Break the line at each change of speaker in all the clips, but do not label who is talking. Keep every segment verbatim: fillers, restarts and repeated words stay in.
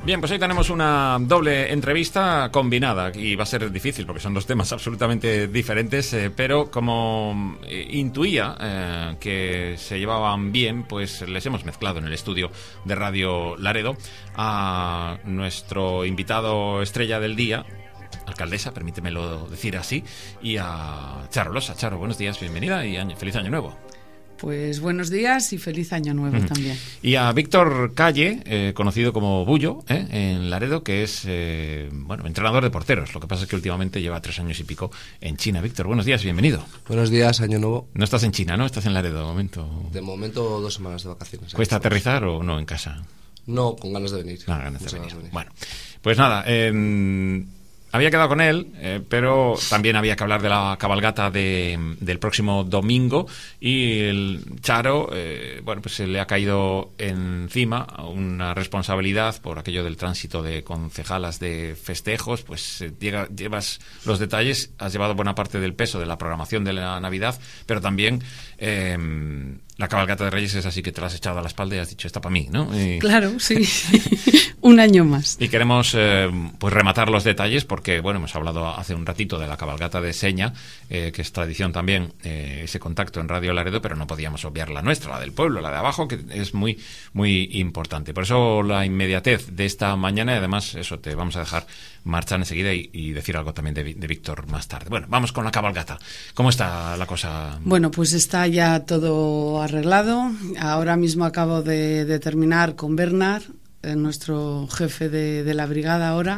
Bien, pues hoy tenemos una doble entrevista combinada y va a ser difícil porque son dos temas absolutamente diferentes, eh, pero como eh, intuía eh, que se llevaban bien, pues les hemos mezclado en el estudio de Radio Laredo a nuestro invitado estrella del día, alcaldesa, permítemelo decir así, y a Charo Losa. Charo, buenos días, bienvenida y año, feliz año nuevo.
Pues buenos días y feliz año nuevo mm. también.
Y a Víctor Calle, eh, conocido como Bullo, eh, en Laredo, que es eh, bueno, entrenador de porteros. Lo que pasa es que últimamente lleva tres años y pico en China. Víctor, buenos días, bienvenido.
Buenos días, año nuevo.
No estás en China, ¿no? Estás en Laredo de momento.
De momento dos semanas de vacaciones.
¿Cuesta aterrizar o no en casa?
No, con ganas de venir.
No, ganas de venir. de venir. Bueno, pues nada, eh, había quedado con él, eh, pero también había que hablar de la cabalgata de, del próximo domingo y el Charo, eh, bueno, pues se le ha caído encima una responsabilidad por aquello del tránsito de concejalas de festejos, pues eh, llega, llevas los detalles, has llevado buena parte del peso de la programación de la Navidad, pero también eh, la cabalgata de Reyes es así que te la has echado a la espalda y has dicho, está para mí, ¿no? Y...
Claro, sí. Un año más.
Y queremos eh, pues rematar los detalles porque, bueno, hemos hablado hace un ratito de la cabalgata de Seña, eh, que es tradición también, eh, ese contacto en Radio Laredo, pero no podíamos obviar la nuestra, la del pueblo, la de abajo, que es muy, muy importante. Por eso la inmediatez de esta mañana y además eso te vamos a dejar marchar enseguida y, y decir algo también de, de Víctor más tarde. Bueno, vamos con la cabalgata. ¿Cómo está la cosa?
Bueno, pues está ya todo arreglado. Ahora mismo acabo de, de terminar con Bernard, nuestro jefe de, de la brigada ahora,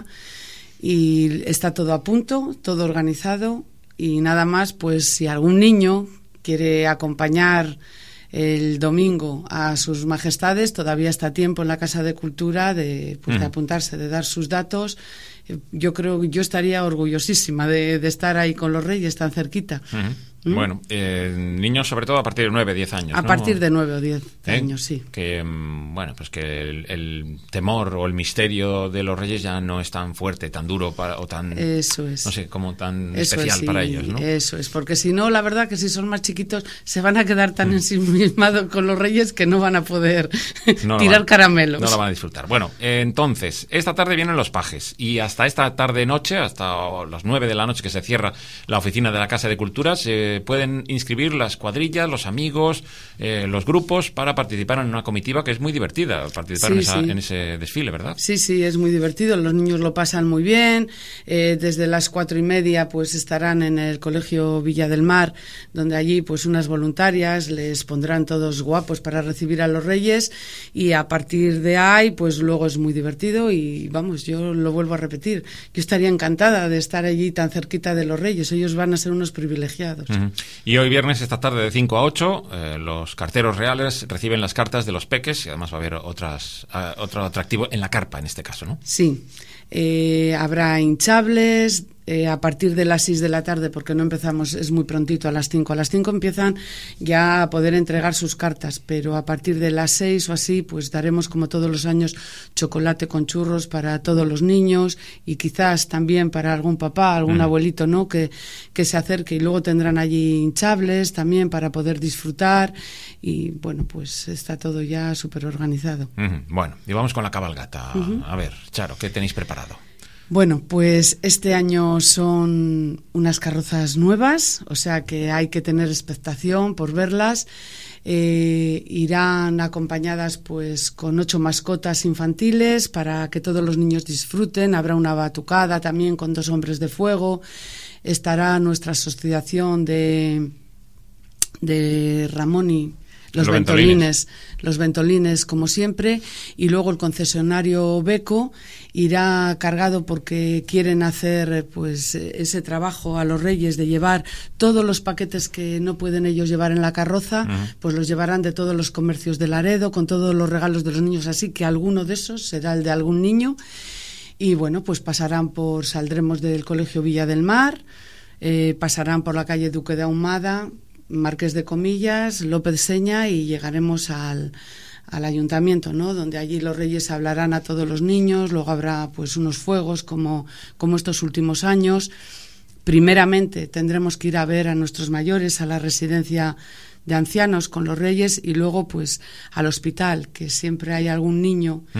y está todo a punto, todo organizado y nada más, pues si algún niño quiere acompañar el domingo a sus majestades, todavía está a tiempo en la Casa de Cultura de, pues, mm. de apuntarse, de dar sus datos. Yo creo que yo estaría orgullosísima de, de estar ahí con los Reyes tan cerquita.
Uh-huh. ¿Mm? Bueno, eh, niños sobre todo a partir de nueve, diez años.
A
¿no?
partir de nueve o diez
¿Eh?
años, sí.
Que, bueno, pues que el, el temor o el misterio de los Reyes ya no es tan fuerte, tan duro para, o tan...
Eso es.
No sé, como tan
Eso
especial
es, sí,
para ellos, ¿no?
Eso es, porque si no, la verdad que si son más chiquitos se van a quedar tan mm. ensimismados con los Reyes que no van a poder no tirar
van,
caramelos.
No lo van a disfrutar. Bueno, eh, entonces, esta tarde vienen los pajes y hasta esta tarde-noche, hasta las nueve de la noche que se cierra la oficina de la Casa de Cultura, se pueden inscribir las cuadrillas, los amigos, eh, los grupos para participar en una comitiva que es muy divertida, participar sí, en, esa, sí. en ese desfile, ¿verdad?
Sí, sí, es muy divertido, los niños lo pasan muy bien, eh, desde las cuatro y media pues estarán en el Colegio Villa del Mar, donde allí pues unas voluntarias les pondrán todos guapos para recibir a los Reyes y a partir de ahí pues luego es muy divertido y vamos, yo lo vuelvo a repetir, yo estaría encantada de estar allí tan cerquita de los Reyes, ellos van a ser unos privilegiados.
Uh-huh. Y hoy viernes, esta tarde de cinco a ocho, eh, los carteros reales reciben las cartas de los peques y además va a haber otras, uh, otro atractivo en la carpa en este caso, ¿no?
Sí, eh, habrá hinchables. Eh, a partir de las seis de la tarde, porque no empezamos, es muy prontito, a las cinco. A las cinco empiezan ya a poder entregar sus cartas, pero a partir de las seis o así, pues daremos como todos los años chocolate con churros para todos los niños y quizás también para algún papá, algún mm. abuelito, ¿no? Que, que se acerque y luego tendrán allí hinchables también para poder disfrutar y bueno, pues está todo ya súper organizado.
Mm-hmm. Bueno, y vamos con la cabalgata. Uh-huh. A ver, Charo, ¿qué tenéis preparado?
Bueno, pues este año son unas carrozas nuevas, o sea que hay que tener expectación por verlas. Eh, irán acompañadas pues con ocho mascotas infantiles para que todos los niños disfruten. Habrá una batucada también con dos hombres de fuego. Estará nuestra asociación de, de Ramón y... Los, los ventolines, ventolines, los ventolines como siempre, y luego el concesionario Beco irá cargado porque quieren hacer pues ese trabajo a los Reyes de llevar todos los paquetes que no pueden ellos llevar en la carroza, uh-huh. pues los llevarán de todos los comercios de Laredo con todos los regalos de los niños, así que alguno de esos será el de algún niño y bueno, pues pasarán por, saldremos del Colegio Villa del Mar, eh, pasarán por la calle Duque de Ahumada, Marqués de Comillas, López Seña y llegaremos al, al ayuntamiento, ¿no? Donde allí los Reyes hablarán a todos los niños, luego habrá pues unos fuegos como, como estos últimos años. Primeramente tendremos que ir a ver a nuestros mayores a la residencia de ancianos con los Reyes y luego pues al hospital, que siempre hay algún niño uh-huh.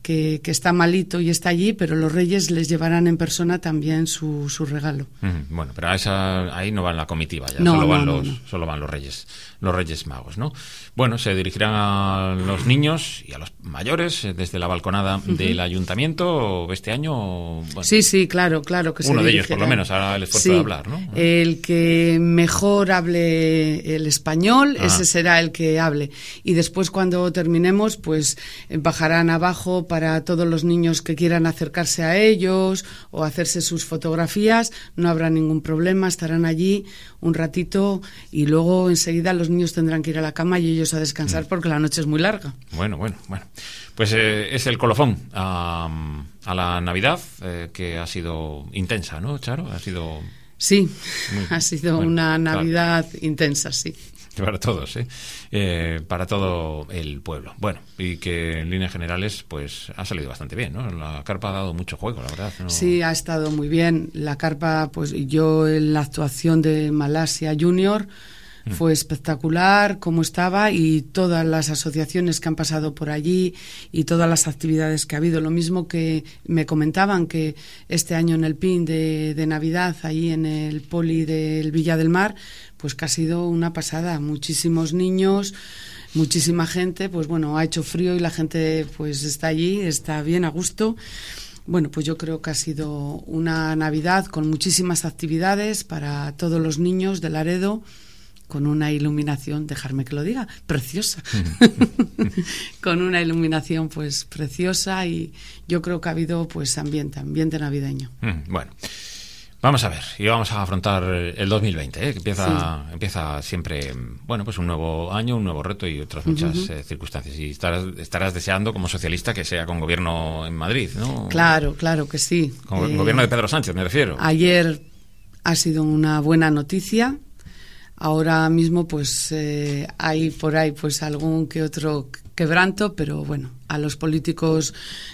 que, que está malito y está allí, pero los reyes les llevarán en persona también su, su regalo.
Mm, bueno, pero a esa, ahí no van la comitiva, ya
no,
solo, van
no,
los,
no, no.
solo van los reyes, los reyes magos, ¿no? Bueno, se dirigirán a los niños y a los mayores desde la balconada uh-huh. del ayuntamiento este año. Bueno,
sí, sí, claro, claro que
uno
se
de ellos, por lo menos, hará el esfuerzo
sí,
de hablar, ¿no?
El que mejor hable el español, ah. ese será el que hable. Y después, cuando terminemos, pues bajarán abajo para todos los niños que quieran acercarse a ellos o hacerse sus fotografías. No habrá ningún problema, estarán allí un ratito y luego enseguida los niños tendrán que ir a la cama y ellos a descansar mm. porque la noche es muy larga.
Bueno, bueno, bueno. Pues eh, es el colofón a, a la Navidad, eh, que ha sido intensa, ¿no, Charo? Ha sido...
Sí, muy, ha sido bueno, una Navidad claro. intensa, sí.
Para todos, ¿eh? ¿eh? Para todo el pueblo. Bueno, y que en líneas generales, pues ha salido bastante bien, ¿no? La carpa ha dado mucho juego, la verdad, ¿no?
Sí, ha estado muy bien. La carpa, pues yo en la actuación de Malasia Junior mm. fue espectacular cómo estaba, y todas las asociaciones que han pasado por allí y todas las actividades que ha habido. Lo mismo que me comentaban que este año en el P I N de, de Navidad, ahí en el Poli del Villa del Mar, pues que ha sido una pasada, muchísimos niños, muchísima gente, pues bueno, ha hecho frío y la gente pues está allí, está bien a gusto. Bueno, pues yo creo que ha sido una Navidad con muchísimas actividades para todos los niños de Laredo, con una iluminación, dejarme que lo diga, preciosa, con una iluminación pues preciosa, y yo creo que ha habido pues ambiente, ambiente navideño.
Mm, bueno. Vamos a ver, y vamos a afrontar el dos mil veinte, ¿eh? que empieza, sí. empieza siempre, bueno, pues un nuevo año, un nuevo reto y otras muchas uh-huh. eh, circunstancias. Y estarás, estarás deseando, como socialista, que sea con gobierno en Madrid, ¿no?
Claro, claro que sí.
Con eh, gobierno de Pedro Sánchez, me refiero.
Ayer ha sido una buena noticia. Ahora mismo, pues, eh, hay por ahí, pues, algún que otro quebranto, pero bueno, a los políticos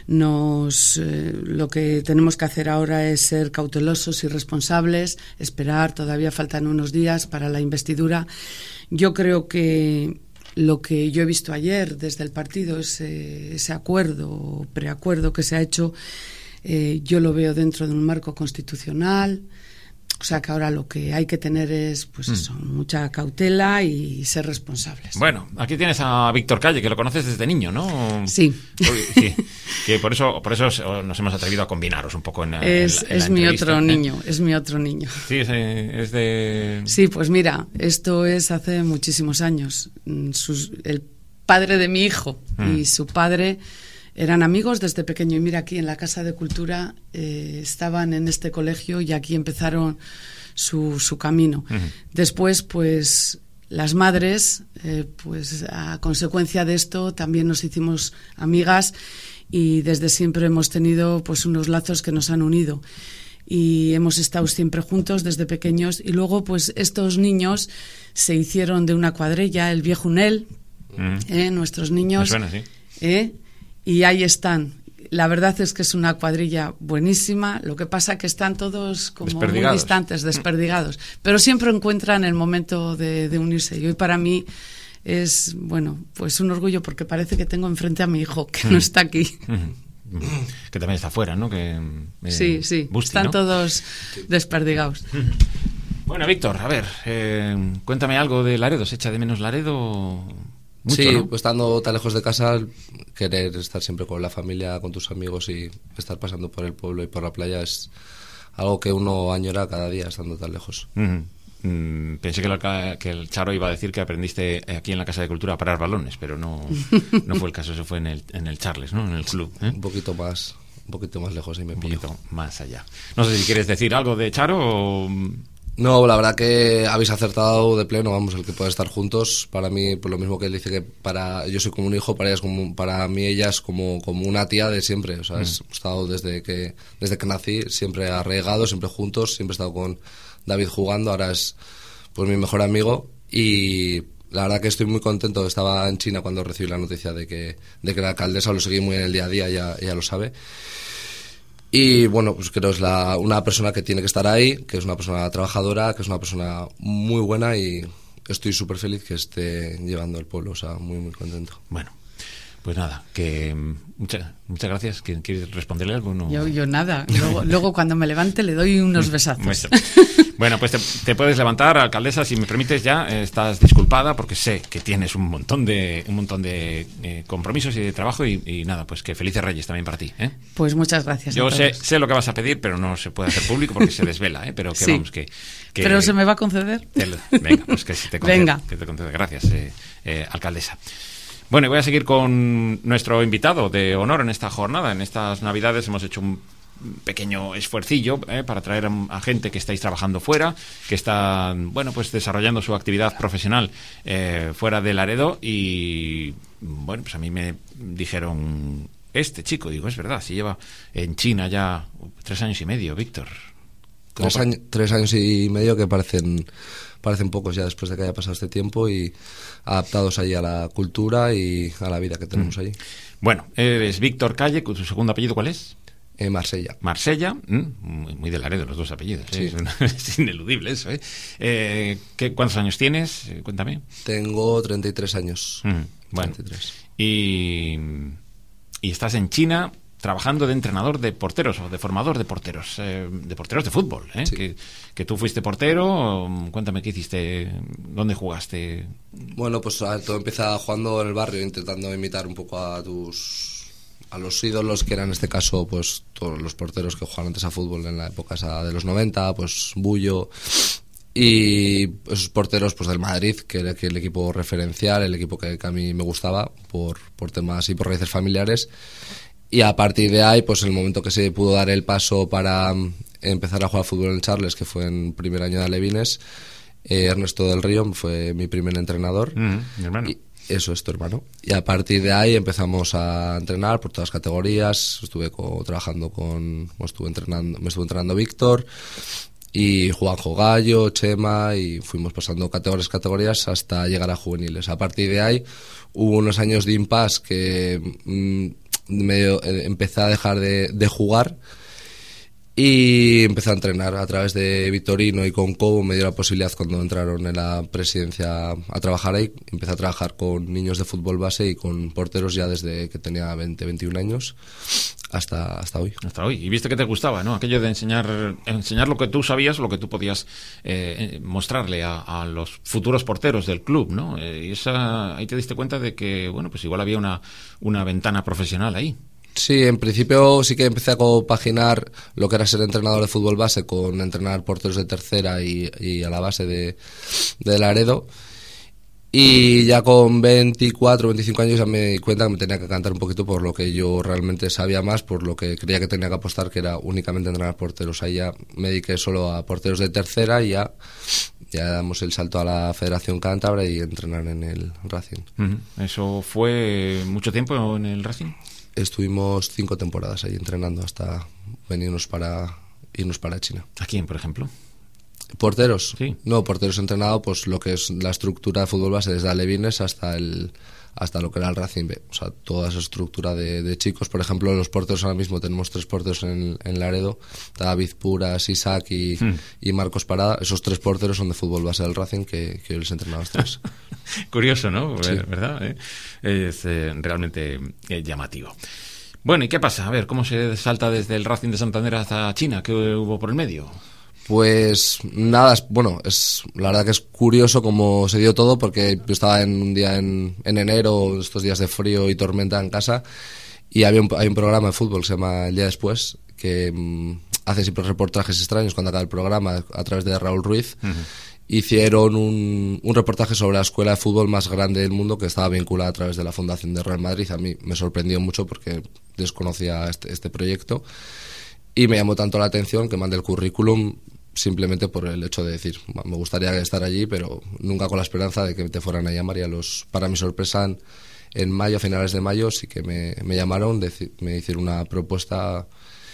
nos eh, lo que tenemos que hacer ahora es ser cautelosos y responsables, esperar, todavía faltan unos días para la investidura. Yo creo que lo que yo he visto ayer desde el partido, ese, ese acuerdo, preacuerdo que se ha hecho, eh, yo lo veo dentro de un marco constitucional. O sea que ahora lo que hay que tener es, pues eso, mm. mucha cautela y ser responsables.
Bueno, aquí tienes a Víctor Calle, que lo conoces desde niño, ¿no?
Sí.
sí. Que por eso, por eso nos hemos atrevido a combinaros un poco en,
es,
en, en
es
la
mi
entrevista.
otro niño, es mi otro niño.
Sí, es, es de...
Sí, pues mira, esto es hace muchísimos años. Sus, el padre de mi hijo mm. y su padre eran amigos desde pequeño, y mira, aquí en la Casa de Cultura eh, estaban en este colegio y aquí empezaron su, su camino. Uh-huh. Después, pues, las madres, eh, pues a consecuencia de esto también nos hicimos amigas, y desde siempre hemos tenido pues unos lazos que nos han unido. Y hemos estado siempre juntos desde pequeños, y luego pues estos niños se hicieron de una cuadrilla, el Viejo Unel, uh-huh. eh, nuestros niños.
Me suena, sí.
Eh, Y ahí están. La verdad es que es una cuadrilla buenísima. Lo que pasa que están todos como muy distantes, desperdigados. Pero siempre encuentran el momento de, de unirse. Y hoy para mí es, bueno, pues un orgullo, porque parece que tengo enfrente a mi hijo, que mm. no está aquí.
Mm. Que también está fuera, ¿no? Que, eh,
sí, sí. Busti, están ¿no? todos desperdigados.
Bueno, Víctor, a ver, eh, cuéntame algo de Laredo. ¿Se echa de menos Laredo? Mucho,
sí,
¿no?
Pues estando tan lejos de casa, querer estar siempre con la familia, con tus amigos, y estar pasando por el pueblo y por la playa es algo que uno añora cada día estando tan lejos.
Mm-hmm. Mm, pensé que, la, que el Charo iba a decir que aprendiste aquí en la Casa de Cultura a parar balones, pero no, no fue el caso, eso fue en el, en el Charles, ¿no? En el club. ¿eh?
Un poquito más, un poquito más lejos, ahí me
Un
pillo.
poquito más allá. No sé si quieres decir algo de Charo o...
No, la verdad que habéis acertado de pleno, vamos, el que puede estar juntos. Para mí, pues lo mismo que él dice, que para yo soy como un hijo, para ella es como, para mí ella es como, como una tía de siempre. O sea, mm. he estado desde que, desde que nací, siempre arraigados, siempre juntos, siempre he estado con David jugando, ahora es pues mi mejor amigo, y la verdad que estoy muy contento. Estaba en China cuando recibí la noticia de que, de que la alcaldesa, lo seguí muy en el día a día, ya, ella lo sabe. Y bueno, pues creo que es la, una persona que tiene que estar ahí, que es una persona trabajadora, que es una persona muy buena, y estoy súper feliz que esté llevando el pueblo, o sea, muy, muy contento.
Bueno, Pues nada, que muchas muchas gracias. ¿Quieres responderle algo? No.
Yo, yo nada. Luego, luego cuando me levante le doy unos besazos.
Bueno, pues te, te puedes levantar, alcaldesa, si me permites ya. Eh, estás disculpada porque sé que tienes un montón de un montón de eh, compromisos y de trabajo y, y nada, pues que felices Reyes también para ti. ¿eh?
Pues muchas gracias.
Yo sé, sé lo que vas a pedir, pero no se puede hacer público porque se desvela, ¿eh? Pero que
sí.
vamos, que, que...
Pero se me va a conceder.
Te, venga, pues que se te concede.
Venga.
Que te concede. Gracias, eh, eh, alcaldesa. Bueno, y voy a seguir con nuestro invitado de honor en esta jornada. En estas Navidades hemos hecho un pequeño esfuercillo eh, para traer a, a gente que estáis trabajando fuera, que está, bueno, pues desarrollando su actividad profesional eh, fuera de Laredo. Y bueno, pues a mí me dijeron, este chico, digo, es verdad, si lleva en China ya tres años y medio, Víctor.
Tres, año, tres años y medio que parecen parecen pocos ya después de que haya pasado este tiempo y adaptados allí a la cultura y a la vida que tenemos allí.
Bueno, eres Víctor Calle, ¿tu segundo apellido cuál es?
Eh, Marsella.
Marsella, muy, muy de Laredo los dos apellidos, ¿eh? Sí. Es ineludible eso. ¿eh? Eh, ¿qué, ¿Cuántos años tienes? Eh, cuéntame.
Tengo treinta y tres años.
Mm, bueno,
treinta y tres.
Y, y estás en China trabajando de entrenador de porteros o de formador de porteros, eh, de porteros de fútbol. ¿eh?
Sí.
Que, que tú fuiste portero, cuéntame qué hiciste, dónde jugaste.
Bueno, pues a ver, todo empieza jugando en el barrio, intentando imitar un poco a tus a los ídolos, que eran en este caso pues todos los porteros que jugaban antes a fútbol en la época esa de los noventa, pues Bullo y esos porteros pues del Madrid, que era el equipo referencial, el equipo que, que a mí me gustaba por, por temas y por raíces familiares. Y a partir de ahí, pues en el momento que se pudo dar el paso para empezar a jugar fútbol en Charles, que fue en primer año de alevines, eh, Ernesto del Río fue mi primer entrenador.
Mm, mi hermano.
Y eso es tu hermano. Y a partir de ahí empezamos a entrenar por todas las categorías. Estuve co- trabajando con... Pues estuve entrenando, me estuvo entrenando Víctor y Juanjo Gallo, Chema, y fuimos pasando categorías, categorías hasta llegar a juveniles. A partir de ahí hubo unos años de impasse que... Mmm, medio eh, empecé a dejar de, de jugar y empecé a entrenar a través de Vitorino y con Cobo. Me dio la posibilidad cuando entraron en la presidencia a trabajar ahí. Empecé a trabajar con niños de fútbol base y con porteros ya desde que tenía veinte, veintiún años hasta, hasta hoy.
Hasta hoy. Y viste que te gustaba, ¿no? Aquello de enseñar enseñar lo que tú sabías o lo que tú podías eh, mostrarle a, a los futuros porteros del club, ¿no? Eh, y esa, ahí te diste cuenta de que, bueno, pues igual había una, una ventana profesional ahí.
Sí, en principio sí que empecé a compaginar lo que era ser entrenador de fútbol base con entrenar porteros de tercera y, y a la base de, de Laredo. Y ya con veinticuatro, veinticinco años ya me di cuenta que me tenía que cantar un poquito por lo que yo realmente sabía más, por lo que creía que tenía que apostar, que era únicamente entrenar porteros. Ahí ya me dediqué solo a porteros de tercera y ya, ya damos el salto a la Federación Cántabra y entrenar en el Racing.
Uh-huh. ¿Eso fue mucho tiempo en el Racing?
Estuvimos cinco temporadas ahí entrenando hasta venirnos para irnos para China.
¿A quién, por ejemplo?
¿Porteros?
Sí.
No, porteros entrenado, pues lo que es la estructura de fútbol base desde alevines hasta el hasta lo que era el Racing B. O sea, toda esa estructura de, de chicos. Por ejemplo, los porteros ahora mismo tenemos tres porteros en, en Laredo. David Puras, Isaac y, hmm. y Marcos Parada. Esos tres porteros son de fútbol base del Racing que, que yo les he entrenado a los tres.
Curioso, ¿no?
Sí.
¿Verdad? ¿Eh? Es eh, realmente eh, llamativo. Bueno, ¿y qué pasa? A ver, ¿cómo se salta desde el Racing de Santander hasta China? ¿Qué hubo por el medio?
Pues nada, bueno, es la verdad que es curioso cómo se dio todo, porque yo estaba en un día en, en enero, estos días de frío y tormenta en casa, y había un, hay un programa de fútbol que se llama El Día Después, que mmm, hace siempre reportajes extraños cuando acaba el programa a través de Raúl Ruiz. Uh-huh. Hicieron un, un reportaje sobre la escuela de fútbol más grande del mundo, que estaba vinculada a través de la Fundación de Real Madrid. A mí me sorprendió mucho porque desconocía este, este proyecto y me llamó tanto la atención que mandé el currículum simplemente por el hecho de decir, me gustaría estar allí, pero nunca con la esperanza de que te fueran a llamar. Y a los, para mi sorpresa, en, en mayo, a finales de mayo, sí que me, me llamaron, deci, me hicieron una propuesta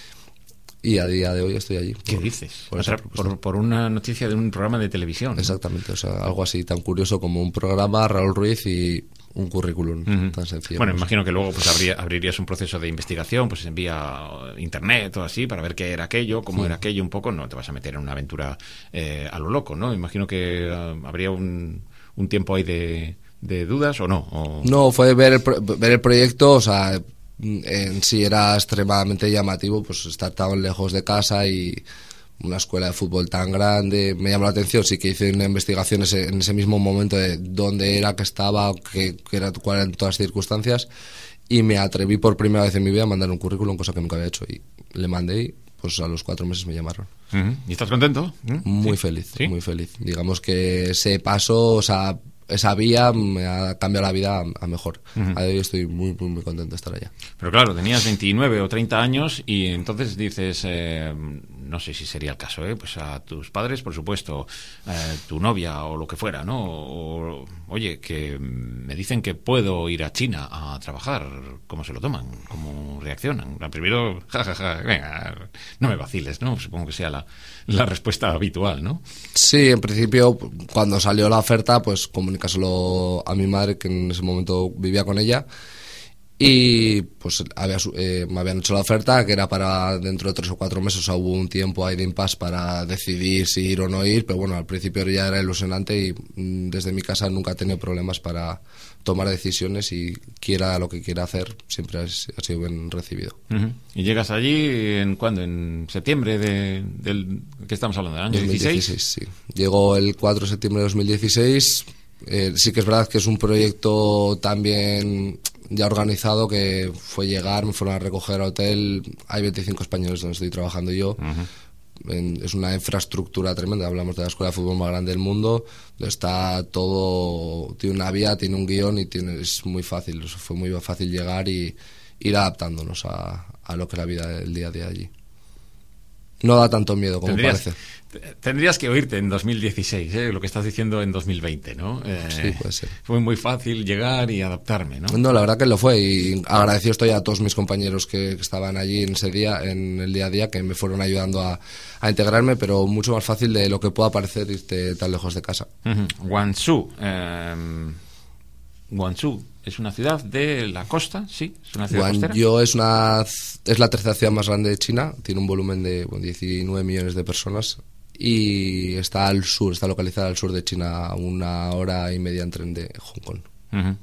y a día de hoy estoy allí.
¿Qué
por,
dices?
Por,
Otra, por, por una noticia de un programa de televisión, ¿no?
Exactamente, o sea, algo así tan curioso como un programa, Raúl Ruiz y un currículum uh-huh. tan sencillo.
Bueno, imagino que luego pues habría, abrirías un proceso de investigación, pues envía internet o así para ver qué era aquello, cómo sí. era aquello un poco. No te vas a meter en una aventura eh, a lo loco, ¿no? Imagino que uh, habría un, un tiempo ahí de, de dudas o no? O...
No, fue ver el, ver el proyecto, o sea, en sí era extremadamente llamativo, pues estar tan lejos de casa y una escuela de fútbol tan grande, me llamó la atención. Sí que hice una investigación ese, en ese mismo momento de dónde era que estaba, qué, qué era, cuáles eran todas las circunstancias, y me atreví por primera vez en mi vida a mandar un currículum, cosa que nunca había hecho, y le mandé y pues a los cuatro meses me llamaron.
Uh-huh. ¿Y estás contento? ¿Mm?
Muy
¿Sí?
feliz,
¿Sí?
muy feliz. Digamos que ese paso, o sea, esa vía me ha cambiado la vida a, a mejor. Uh-huh. A hoy estoy muy, muy, muy contento de estar allá.
Pero claro, tenías veintinueve o treinta años y entonces dices, eh, no sé si sería el caso, ¿eh? Pues a tus padres, por supuesto, eh, tu novia o lo que fuera, ¿no? O, oye, que me dicen que puedo ir a China a trabajar. ¿Cómo se lo toman? ¿Cómo reaccionan? Primero, jajaja, ja, ja, venga, no me vaciles, ¿no? Supongo que sea la, la respuesta habitual, ¿no?
Sí, en principio, cuando salió la oferta, pues comunicárselo a mi madre, que en ese momento vivía con ella, y pues había, eh, me habían hecho la oferta, que era para dentro de tres o cuatro meses. O sea, hubo un tiempo ahí de impasse para decidir si ir o no ir, pero bueno, al principio ya era ilusionante y mm, desde mi casa nunca he tenido problemas para tomar decisiones, y quiera lo que quiera hacer, siempre ha, ha sido bien recibido.
Uh-huh. ¿Y llegas allí en cuándo? ¿En septiembre de, del que estamos hablando? ¿Del año
dos mil dieciséis?
dieciséis?
Sí. Llegó el cuatro de septiembre de dos mil dieciséis. Eh, sí que es verdad que es un proyecto también ya organizado, que fue llegar, me fueron a recoger al hotel. Hay veinticinco españoles donde estoy trabajando yo. Uh-huh. En, es una infraestructura tremenda. Hablamos de la escuela de fútbol más grande del mundo. Está todo, tiene una vía, tiene un guión y tiene, es muy fácil. Fue muy fácil llegar y ir adaptándonos a, a lo que es la vida del día a día allí. No da tanto miedo como
tendrías,
parece.
Tendrías que oírte en dos mil dieciséis, ¿eh? Lo que estás diciendo en dos mil veinte, ¿no? Eh,
sí, puede ser.
Fue muy fácil llegar y adaptarme, ¿no?
No, la verdad que lo fue, y agradecido estoy a todos mis compañeros que, que estaban allí en ese día, en el día a día, que me fueron ayudando a, a integrarme, pero mucho más fácil de lo que pueda parecer irte tan lejos de casa.
Uh-huh. Guangzhou. Eh, Guangzhou es una ciudad de la costa, ¿sí? Es una ciudad costera.
Guangzhou es, una, es la tercera ciudad más grande de China, tiene un volumen de bueno, diecinueve millones de personas, y está al sur, está localizada al sur de China, a una hora y media en tren de Hong Kong.
Uh-huh.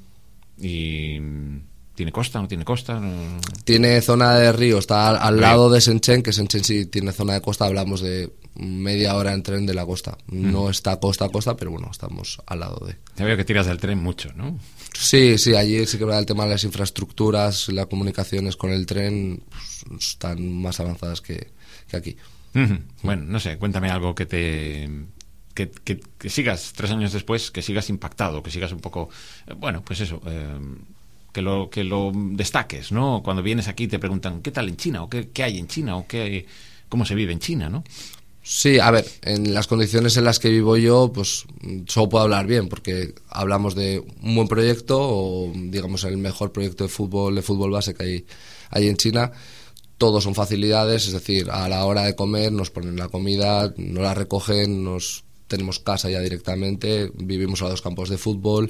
¿Y tiene costa, no tiene costa? No...
Tiene zona de río, está al, al lado de Shenzhen, que Shenzhen sí tiene zona de costa, hablamos de media hora en tren de la costa. No uh-huh. está costa a costa, pero bueno, estamos al lado de...
Ya veo que tiras del tren mucho, ¿no?
Sí, sí, allí sí que va el tema de las infraestructuras, las comunicaciones con el tren, pues, están más avanzadas que, que aquí.
Uh-huh. Bueno, no sé, cuéntame algo que te... Que, que, que sigas, tres años después, que sigas impactado, que sigas un poco... Bueno, pues eso... Eh, que lo que lo destaques, ¿no? Cuando vienes aquí te preguntan ¿qué tal en China? ¿O qué, qué hay en China? ¿O qué, cómo se vive en China, no?
Sí, a ver, en las condiciones en las que vivo yo, pues solo puedo hablar bien, porque hablamos de un buen proyecto, o digamos el mejor proyecto de fútbol, de fútbol base que hay, hay en China. Todos son facilidades, es decir, a la hora de comer nos ponen la comida, nos la recogen, nos tenemos casa ya directamente, vivimos a dos campos de fútbol.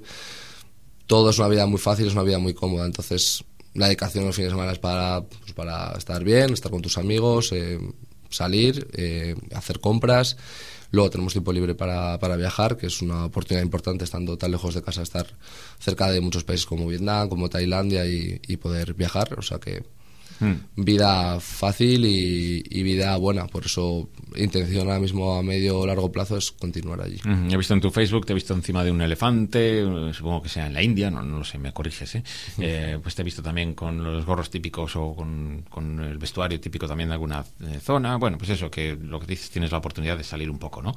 Todo es una vida muy fácil, es una vida muy cómoda. Entonces, la dedicación los fines de semana es para, pues para estar bien, estar con tus amigos, eh, salir, eh, hacer compras. Luego tenemos tiempo libre para, para viajar, que es una oportunidad importante estando tan lejos de casa, estar cerca de muchos países como Vietnam, como Tailandia, y, y poder viajar. O sea que mm. vida fácil y, y vida buena. Por eso, intención ahora mismo a medio o largo plazo es continuar allí.
Mm, he visto en tu Facebook, te he visto encima de un elefante, supongo que sea en la India, no, no lo sé, me corriges, ¿eh? Mm. Eh, pues te he visto también con los gorros típicos o con, con el vestuario típico también de alguna eh, zona. Bueno, pues eso, que lo que dices, tienes la oportunidad de salir un poco, ¿no?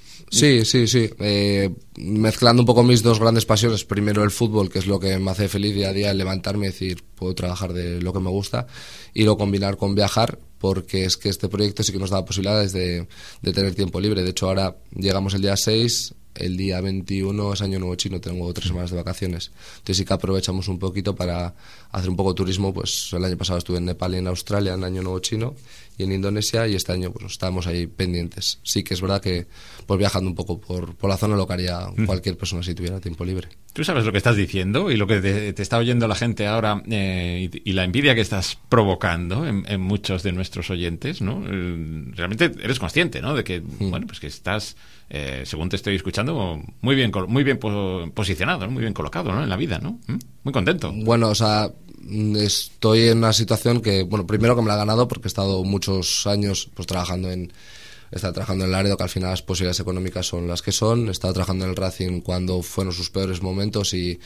Sí, sí, sí. Eh, mezclando un poco mis dos grandes pasiones. Primero el fútbol, que es lo que me hace feliz día a día, el levantarme y decir, puedo trabajar de lo que me gusta, y lo combinar con viajar, porque es que este proyecto sí que nos da posibilidades de, de tener tiempo libre. De hecho, ahora llegamos el día seis, el día veintiuno es Año Nuevo Chino, tengo tres semanas de vacaciones. Entonces sí que aprovechamos un poquito para hacer un poco de turismo. Pues el año pasado estuve en Nepal y en Australia en Año Nuevo Chino, y en Indonesia, y este año pues estamos ahí pendientes. Sí que es verdad que pues viajando un poco por, por la zona lo que haría cualquier persona si tuviera tiempo libre.
Tú sabes lo que estás diciendo y lo que te, te está oyendo la gente ahora eh, y, y la envidia que estás provocando en, en muchos de nuestros oyentes, ¿no? Eh, realmente eres consciente, ¿no? De que, mm. bueno, pues que estás, eh, según te estoy escuchando, muy bien, muy bien po- posicionado, ¿no? Muy bien colocado, ¿no? En la vida, ¿no? ¿Mm? Muy contento.
Bueno, o sea, estoy en una situación que, bueno, primero que me la he ganado porque he estado muchos años pues trabajando en Estaba trabajando en Laredo, que al final las posibilidades económicas son las que son. Estaba trabajando en el Racing cuando fueron sus peores momentos y,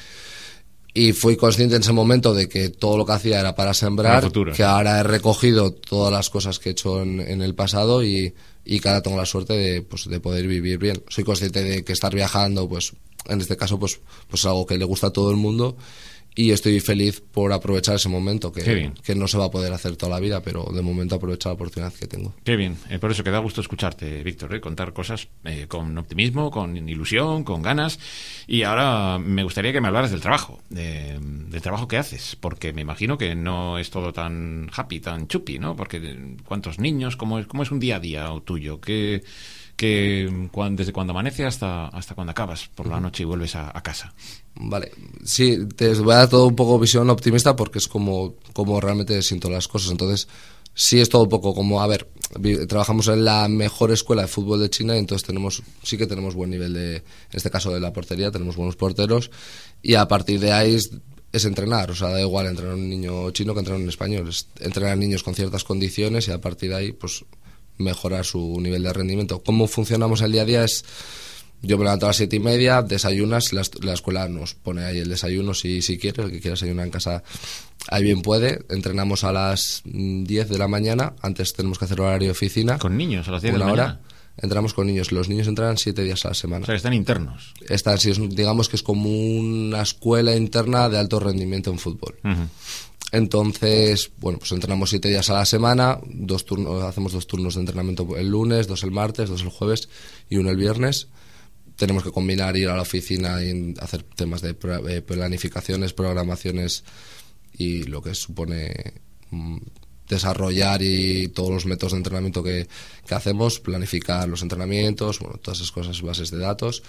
y fui consciente en ese momento de que todo lo que hacía era para sembrar,
futuro,
que
sí.
ahora he recogido todas las cosas que he hecho en, en el pasado y, y que ahora tengo la suerte de, pues, de poder vivir bien. Soy consciente de que estar viajando, pues en este caso, pues, pues es algo que le gusta a todo el mundo. Y estoy feliz por aprovechar ese momento, que, que no se va a poder hacer toda la vida, pero de momento aprovecho la oportunidad que tengo.
Qué bien, eh, por eso que da gusto escucharte, Víctor, eh, contar cosas eh, con optimismo, con ilusión, con ganas. Y ahora me gustaría que me hablaras del trabajo, de, del trabajo que haces, porque me imagino que no es todo tan happy, tan chupi, ¿no? Porque ¿cuántos niños? ¿Cómo es, cómo es un día a día tuyo? ¿Qué, que cuando, desde cuando amanece hasta, hasta cuando acabas por la noche y vuelves a, a casa?
Vale, sí, te voy a dar todo un poco visión optimista porque es como, como realmente siento las cosas. Entonces, sí es todo un poco como, a ver, trabajamos en la mejor escuela de fútbol de China y entonces tenemos, sí que tenemos buen nivel de, en este caso de la portería, tenemos buenos porteros y a partir de ahí es, es entrenar, o sea, da igual entrenar a un niño chino que entrenar a un español, es entrenar a niños con ciertas condiciones y a partir de ahí, pues, mejorar su nivel de rendimiento. ¿Cómo funcionamos el día a día? Es, yo me levanto a las siete y media, desayunas, la, la escuela nos pone ahí el desayuno si, si quieres, el que quiera desayunar en casa ahí bien puede. Entrenamos a las diez de la mañana, antes tenemos que hacer horario de oficina.
¿Con niños a las diez de
la
la
hora.
mañana?
Entramos con niños, los niños entrenan siete días a la semana.
O sea, que están internos.
Están, sí, es, digamos que es como una escuela interna de alto rendimiento en fútbol.
Uh-huh.
Entonces, bueno, pues entrenamos siete días a la semana, dos turnos, hacemos dos turnos de entrenamiento el lunes, dos el martes, dos el jueves y uno el viernes. Tenemos que combinar ir a la oficina y hacer temas de planificaciones, programaciones y lo que supone mmm, desarrollar y todos los métodos de entrenamiento que, que hacemos, planificar los entrenamientos, bueno, todas esas cosas, bases de datos.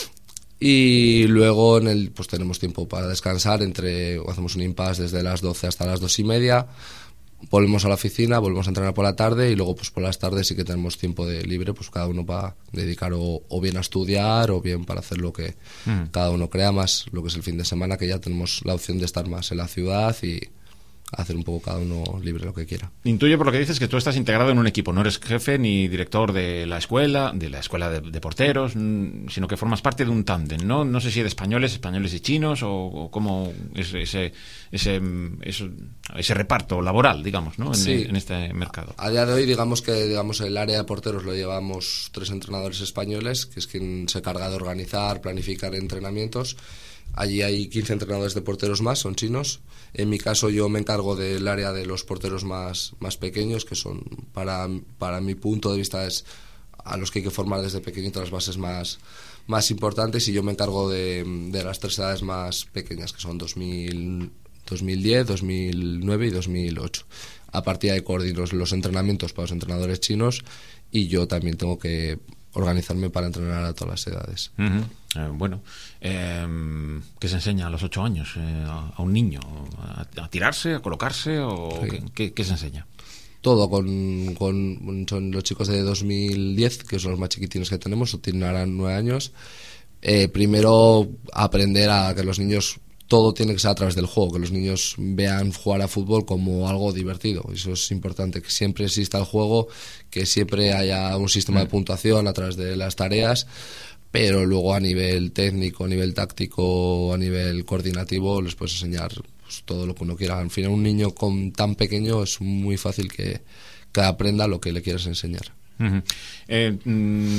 Y luego en el, pues tenemos tiempo para descansar, entre hacemos un impasse desde las doce hasta las dos y media, volvemos a la oficina, volvemos a entrenar por la tarde y luego pues por las tardes sí que tenemos tiempo de libre, pues cada uno va a dedicar o, o bien a estudiar o bien para hacer lo que mm. cada uno crea, más lo que es el fin de semana, que ya tenemos la opción de estar más en la ciudad y hacer un poco cada uno libre lo que quiera.
Intuyo por lo que dices que tú estás integrado en un equipo, no eres jefe ni director de la escuela, de la escuela de, de porteros, sino que formas parte de un tándem, ¿no? No sé si de españoles, españoles y chinos o, o cómo es ese, ese, ese, ese reparto laboral, digamos, ¿no? En,
sí.
en este mercado.
A día de hoy, digamos que digamos el área de porteros lo llevamos tres entrenadores españoles, que es quien se encarga de organizar, planificar entrenamientos. Allí hay quince entrenadores de porteros más, son chinos. En mi caso yo me encargo del área de los porteros más, más pequeños, que son, para, para mi punto de vista, es a los que hay que formar desde pequeñitos las bases más, más importantes, y yo me encargo de, de las tres edades más pequeñas, que son dos mil, dos mil diez, dos mil nueve y dos mil ocho. A partir de ahí coordino los entrenamientos para los entrenadores chinos y yo también tengo que organizarme para entrenar a todas las edades.
Uh-huh. Eh, bueno, eh, ¿qué se enseña a los ocho años eh, a, a un niño? ¿A, a tirarse, a colocarse o sí. ¿qué, qué, qué se enseña?
Todo, con, con son los chicos de dos mil diez, que son los más chiquitines que tenemos, tienen ahora nueve años. Eh, primero aprender a que los niños, todo tiene que ser a través del juego, que los niños vean jugar a fútbol como algo divertido. Eso es importante, que siempre exista el juego, que siempre haya un sistema de puntuación a través de las tareas, pero luego a nivel técnico, a nivel táctico, a nivel coordinativo les puedes enseñar pues, todo lo que uno quiera. Al final un niño con tan pequeño es muy fácil que, que aprenda lo que le quieres enseñar.
Uh-huh. eh, mm,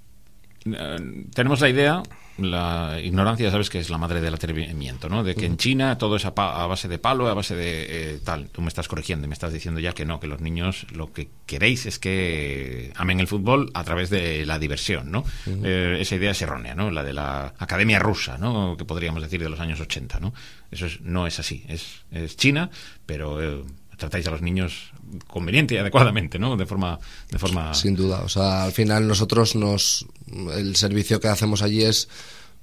eh, tenemos la idea, la ignorancia, sabes que es la madre del atrevimiento, ¿no? De que en China todo es a, pa- a base de palo, a base de eh, tal. Tú me estás corrigiendo y me estás diciendo ya que no, que los niños lo que queréis es que amen el fútbol a través de la diversión, ¿no? Uh-huh. Eh, esa idea es errónea, ¿no? La de la academia rusa, ¿no? Que podríamos decir de los años ochenta, ¿no? Eso es, no es así. Es, es China, pero eh, tratáis a los niños conveniente y adecuadamente, ¿no? De forma, de forma...
Sin duda, o sea, al final nosotros nos... El servicio que hacemos allí es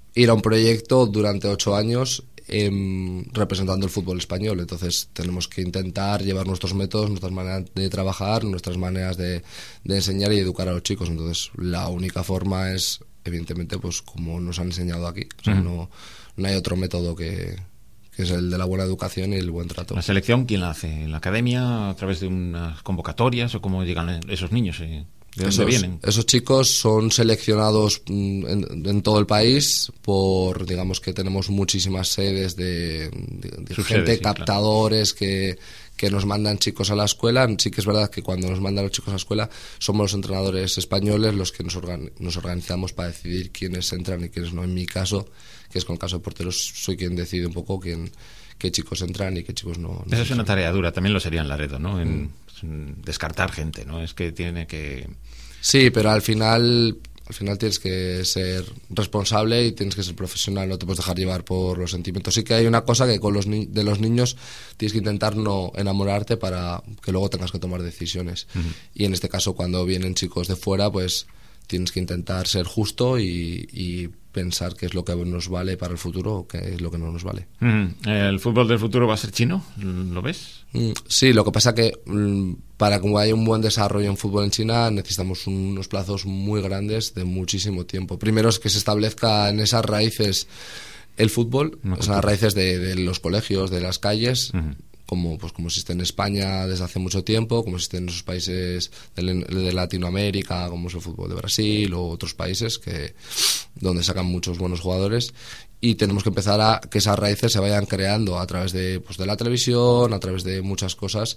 ir a un proyecto durante ocho años eh, representando el fútbol español. Entonces tenemos que intentar llevar nuestros métodos, nuestras maneras de trabajar, nuestras maneras de, de enseñar y educar a los chicos. Entonces la única forma es, evidentemente, pues como nos han enseñado aquí. O sea, uh-huh. no, no hay otro método que... que es el de la buena educación y el buen trato.
¿La selección quién la hace? ¿En la academia, a través de unas convocatorias, o cómo llegan esos niños? ¿De dónde
esos,
vienen?
Esos chicos son seleccionados en, en todo el país por, digamos que tenemos muchísimas sedes de, de, de gente, sedes, sí, captadores, claro, que, que nos mandan chicos a la escuela. Sí que es verdad que cuando nos mandan los chicos a la escuela somos los entrenadores españoles los que nos, organ, nos organizamos para decidir quiénes entran y quiénes no. En mi caso, que es con el caso de porteros, soy quien decide un poco quién, qué chicos entran y qué chicos no. no
Esa es una tarea dura, también lo sería en Laredo, ¿no? En, mm. en descartar gente, ¿no? Es que tiene que...
Sí, pero al final, al final tienes que ser responsable y tienes que ser profesional, no te puedes dejar llevar por los sentimientos. Sí que hay una cosa que con los ni- de los niños tienes que intentar no enamorarte para que luego tengas que tomar decisiones. Uh-huh. Y en este caso, cuando vienen chicos de fuera, pues tienes que intentar ser justo y, y pensar qué es lo que nos vale para el futuro o qué es lo que no nos vale.
Mm, ¿el fútbol del futuro va a ser chino? ¿Lo ves?
Mm, sí, lo que pasa que mm, para que haya un buen desarrollo en fútbol en China necesitamos unos plazos muy grandes de muchísimo tiempo. Primero es que se establezca en esas raíces el fútbol, no, esas no, raíces de, de los colegios, de las calles, uh-huh. como pues como existe en España desde hace mucho tiempo, como existe en esos países de, de Latinoamérica, como es el fútbol de Brasil o otros países que donde sacan muchos buenos jugadores, y tenemos que empezar a que esas raíces se vayan creando a través de pues de la televisión, a través de muchas cosas,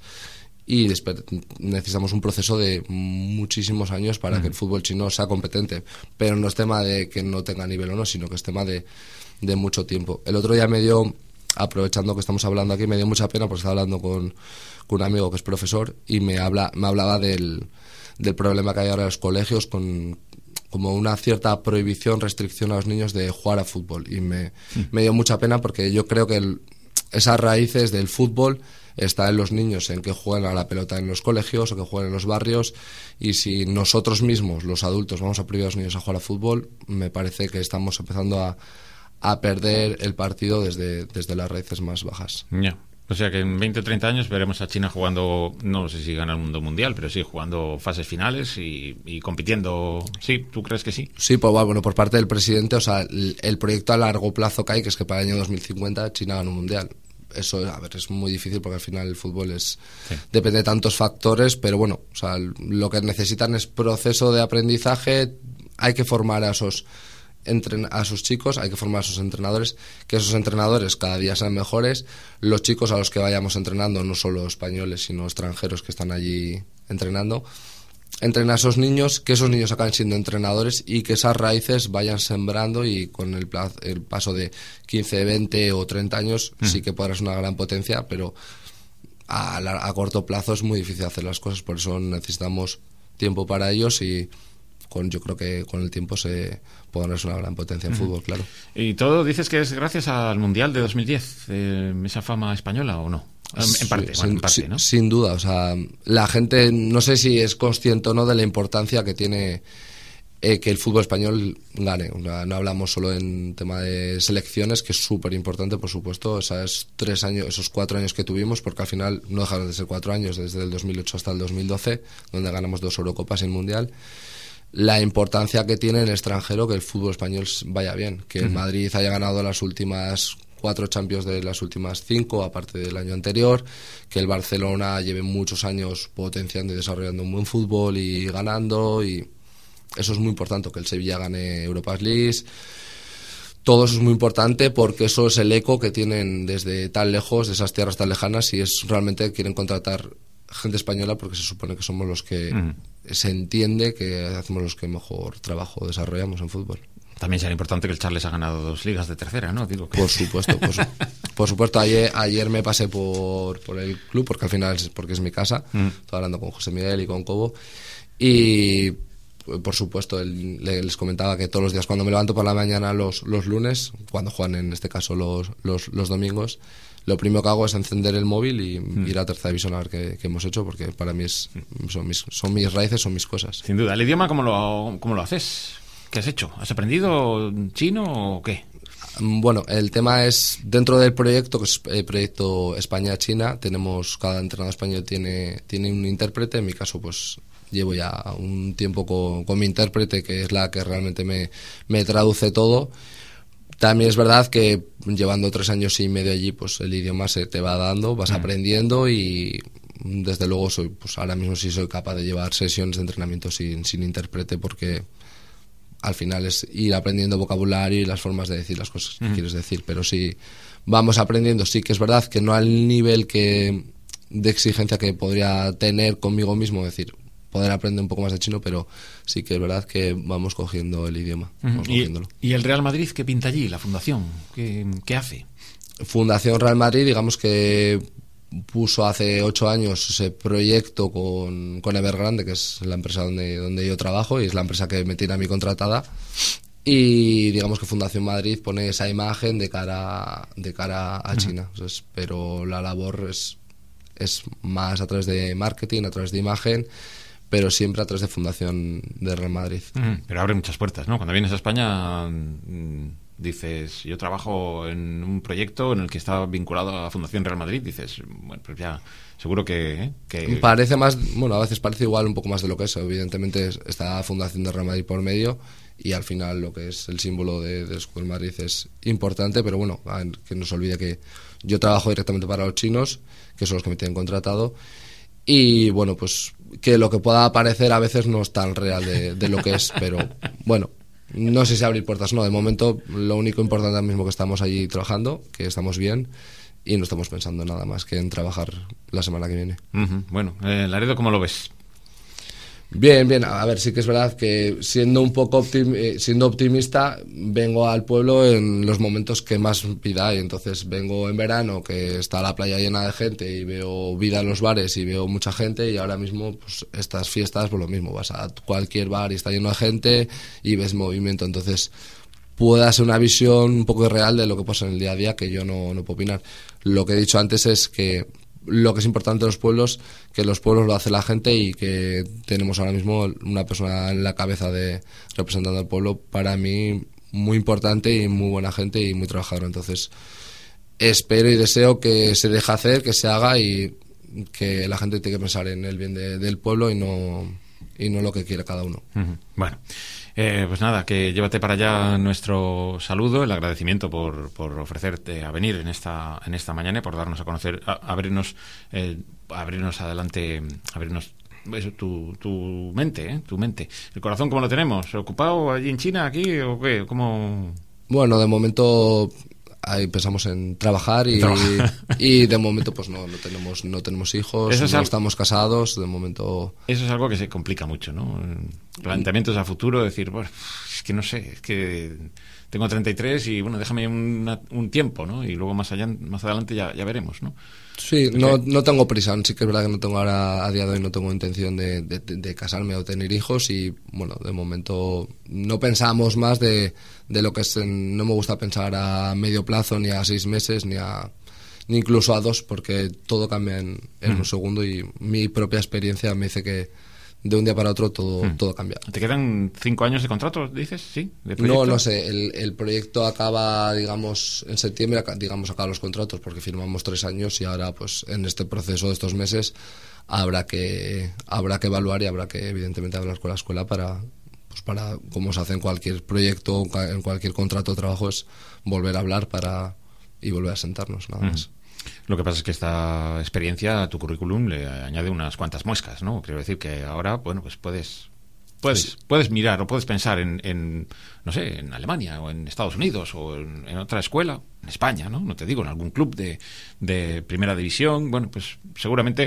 y después necesitamos un proceso de muchísimos años para uh-huh. que el fútbol chino sea competente, pero no es tema de que no tenga nivel o no, sino que es tema de, de mucho tiempo. El otro día me dio, aprovechando que estamos hablando aquí, me dio mucha pena porque estaba hablando con, con un amigo que es profesor y me habla me hablaba del, del problema que hay ahora en los colegios con como una cierta prohibición, restricción a los niños de jugar a fútbol, y me, sí. me dio mucha pena porque yo creo que el, esas raíces del fútbol está en los niños, en que jueguen a la pelota en los colegios o que jueguen en los barrios, y si nosotros mismos, los adultos, vamos a prohibir a los niños a jugar a fútbol, me parece que estamos empezando a a perder el partido desde, desde las raíces más bajas.
Ya. Yeah. O sea que en veinte o treinta años veremos a China jugando, no sé si gana el mundo mundial, pero sí jugando fases finales y, y compitiendo. ¿Sí? ¿Tú crees que sí?
Sí, pues bueno, por parte del presidente, o sea, el, el proyecto a largo plazo que hay, que es que para el año dos mil cincuenta China gane un mundial. Eso, a ver, es muy difícil porque al final el fútbol es sí. depende de tantos factores, pero bueno, o sea, lo que necesitan es proceso de aprendizaje, hay que formar a esos a sus chicos, hay que formar a sus entrenadores, que esos entrenadores cada día sean mejores, los chicos a los que vayamos entrenando, no solo españoles sino extranjeros que están allí entrenando, entrenar a esos niños, que esos niños acaben siendo entrenadores y que esas raíces vayan sembrando, y con el, plazo, el paso de quince, veinte o treinta años mm. sí que podrás una gran potencia, pero a, a, a corto plazo es muy difícil hacer las cosas, por eso necesitamos tiempo para ellos, y Con, yo creo que con el tiempo se podrá ser una gran potencia en uh-huh. fútbol, claro.
¿Y todo dices que es gracias al Mundial de dos mil diez, eh, esa fama española o no? En
sí,
parte,
sin,
bueno, en parte,
sin,
¿no?
Sin duda, o sea, la gente no sé si es consciente o no de la importancia que tiene eh, que el fútbol español gane. O sea, no hablamos solo en tema de selecciones, que es súper importante, por supuesto, esos tres años, esos cuatro años que tuvimos, porque al final no dejaron de ser cuatro años, desde el dos mil ocho hasta el dos mil doce, donde ganamos dos Eurocopas y el Mundial. La importancia que tiene en el extranjero que el fútbol español vaya bien, que el uh-huh. Madrid haya ganado las últimas cuatro Champions de las últimas cinco, aparte del año anterior, que el Barcelona lleve muchos años potenciando y desarrollando un buen fútbol y ganando, y eso es muy importante, que el Sevilla gane Europa League. Todo eso es muy importante porque eso es el eco que tienen desde tan lejos, de esas tierras tan lejanas, y es realmente quieren contratar gente española porque se supone que somos los que uh-huh. se entiende que hacemos los que mejor trabajo desarrollamos en fútbol.
También será importante que el Charles ha ganado dos ligas de tercera, ¿no? Digo que...
Por supuesto, por, su, por supuesto. Ayer, ayer me pasé por, por el club, porque al final es, porque es mi casa. Uh-huh. Estoy hablando con José Miguel y con Cobo. Y por supuesto, él, les comentaba que todos los días cuando me levanto por la mañana los, los lunes, cuando juegan en este caso los, los, los domingos, lo primero que hago es encender el móvil y mm. ir a tercera división a ver qué, qué hemos hecho, porque para mí es, son, mis, son mis raíces, son mis cosas.
Sin duda. ¿El idioma cómo lo, cómo lo haces? ¿Qué has hecho? ¿Has aprendido chino o qué?
Bueno, el tema es, dentro del proyecto, que es el proyecto España-China, tenemos, cada entrenador español tiene, tiene un intérprete. En mi caso, pues llevo ya un tiempo con, con mi intérprete, que es la que realmente me, me traduce todo. También es verdad que llevando tres años y medio allí, pues el idioma se te va dando, vas mm. aprendiendo, y desde luego soy, pues ahora mismo sí soy capaz de llevar sesiones de entrenamiento sin, sin intérprete, porque al final es ir aprendiendo vocabulario y las formas de decir las cosas que mm. quieres decir. Pero sí vamos aprendiendo. Sí que es verdad que no al nivel que de exigencia que podría tener conmigo mismo, decir, poder aprender un poco más de chino, pero sí que es verdad que vamos cogiendo el idioma. Vamos
¿Y, ¿Y el Real Madrid qué pinta allí, la fundación? ¿Qué, qué hace?
Fundación Real Madrid, digamos que puso hace ocho años ese proyecto con, con Evergrande, que es la empresa donde, donde yo trabajo, y es la empresa que me tiene a mí contratada. Y digamos que Fundación Madrid pone esa imagen de cara, de cara a China. Uh-huh. Entonces, pero la labor es, es más a través de marketing, a través de imagen, pero siempre a través de Fundación de Real Madrid.
Uh-huh. Pero abre muchas puertas, ¿no? Cuando vienes a España, dices, yo trabajo en un proyecto en el que está vinculado a la Fundación Real Madrid, dices, bueno, pues ya seguro que, ¿eh? que...
Parece más, bueno, a veces parece igual un poco más de lo que es. Evidentemente está la Fundación de Real Madrid por medio, y al final lo que es el símbolo de, de Escudo Madrid es importante, pero bueno, que no se olvide que yo trabajo directamente para los chinos, que son los que me tienen contratado, y bueno, pues que lo que pueda parecer a veces no es tan real de, de lo que es, pero bueno, no sé si abrir puertas o no. De momento lo único importante ahora mismo que estamos allí trabajando, que estamos bien, y no estamos pensando nada más que en trabajar la semana que viene.
Uh-huh. Bueno, eh, Laredo, ¿cómo lo ves?
Bien, bien. A ver, sí que es verdad que siendo un poco optim- siendo optimista, vengo al pueblo en los momentos que más vida hay. Entonces vengo en verano, que está la playa llena de gente, y veo vida en los bares y veo mucha gente, y ahora mismo pues estas fiestas, pues lo mismo, vas a cualquier bar y está lleno de gente y ves movimiento. Entonces puede ser una visión un poco irreal de lo que pasa en el día a día, que yo no, no puedo opinar. Lo que he dicho antes es que lo que es importante en los pueblos, que los pueblos lo hace la gente, y que tenemos ahora mismo una persona en la cabeza de representando al pueblo, para mí muy importante y muy buena gente y muy trabajadora. Entonces espero y deseo que se deje hacer, que se haga, y que la gente tiene que pensar en el bien de, del pueblo y no, y no lo que quiere cada uno.
Uh-huh. Bueno, Eh, pues nada, que llévate para allá nuestro saludo, el agradecimiento por, por ofrecerte a venir en esta en esta mañana, por darnos a conocer, a, abrirnos eh, abrirnos adelante, abrirnos eso, tu, tu mente, ¿eh? tu mente. ¿El corazón cómo lo tenemos? ¿Ocupado allí en China, aquí o qué? ¿Cómo?
Bueno, de momento ahí pensamos en trabajar y, y de momento pues no, no tenemos no tenemos hijos, no al... estamos casados, de momento.
Eso es algo que se complica mucho, ¿no? Planteamientos a futuro, decir, bueno, es que no sé, es que tengo treinta y tres y bueno, déjame una, un tiempo, ¿no? Y luego más allá, más adelante ya, ya veremos, ¿no?
Sí, no, no tengo prisa, sí que es verdad que no tengo ahora, a día de hoy no tengo intención de, de, de casarme o tener hijos, y bueno, de momento no pensamos más de, de lo que es, en, no me gusta pensar a medio plazo, ni a seis meses, ni a ni incluso a dos, porque todo cambia en, en mm. un segundo, y mi propia experiencia me dice que de un día para otro todo, mm. todo cambia.
¿Te quedan cinco años de contrato, dices? ¿Sí? ¿De
no, no sé. El, el proyecto acaba, digamos, en septiembre, digamos, acaban los contratos, porque firmamos tres años, y ahora, pues, en este proceso de estos meses habrá que habrá que evaluar, y habrá que, evidentemente, hablar con la escuela para, pues, para, como se hace en cualquier proyecto, en cualquier contrato de trabajo, es volver a hablar para y volver a sentarnos, nada más. Mm.
Lo que pasa es que esta experiencia a tu currículum le añade unas cuantas muescas, ¿no? Quiero decir que ahora, bueno, pues puedes puedes sí. puedes mirar o puedes pensar en, en, no sé, en Alemania o en Estados Unidos o en, en otra escuela, en España, ¿no? No te digo, en algún club de, de primera división. Bueno, pues seguramente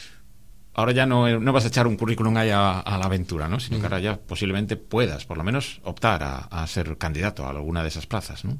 ahora ya no, no vas a echar un currículum ahí a, a la aventura, ¿no? Sino que ahora ya posiblemente puedas, por lo menos, optar a, a ser candidato a alguna de esas plazas, ¿no?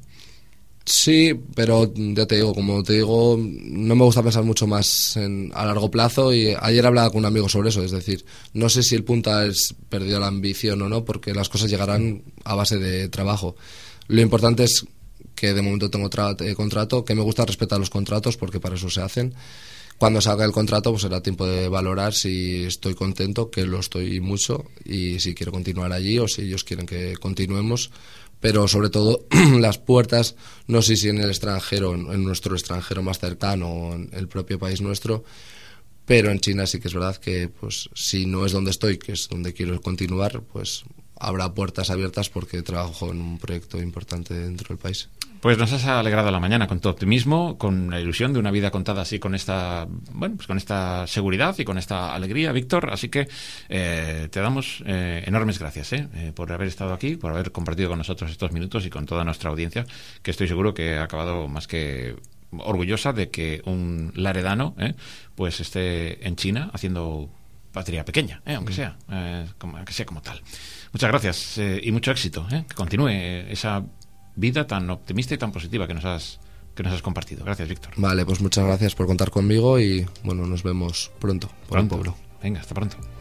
Sí, pero ya te digo, como te digo, no me gusta pensar mucho más en, a largo plazo, y ayer hablaba con un amigo sobre eso, es decir, no sé si el punta es perdido la ambición o no, porque las cosas llegarán a base de trabajo. Lo importante es que de momento tengo tra- eh, contrato, que me gusta respetar los contratos, porque para eso se hacen, cuando salga el contrato pues será tiempo de valorar si estoy contento, que lo estoy mucho, y si quiero continuar allí o si ellos quieren que continuemos. Pero sobre todo las puertas, no sé si en el extranjero, en nuestro extranjero más cercano o en el propio país nuestro, pero en China sí que es verdad que pues si no es donde estoy, que es donde quiero continuar, pues habrá puertas abiertas porque trabajo en un proyecto importante dentro del país.
Pues nos has alegrado la mañana con tu optimismo, con la ilusión de una vida contada así con esta, bueno, pues con esta seguridad y con esta alegría, Víctor. Así que eh, te damos eh, enormes gracias eh, eh, por haber estado aquí, por haber compartido con nosotros estos minutos y con toda nuestra audiencia, que estoy seguro que ha acabado más que orgullosa de que un laredano eh, pues esté en China haciendo patria pequeña, eh, aunque sea, eh, como, aunque sea como tal. Muchas gracias eh, y mucho éxito, eh, que continúe esa vida tan optimista y tan positiva que nos has que nos has compartido. Gracias, Víctor.
Vale, pues muchas gracias por contar conmigo y bueno, nos vemos pronto por
pronto.
el pueblo.
Venga, hasta pronto.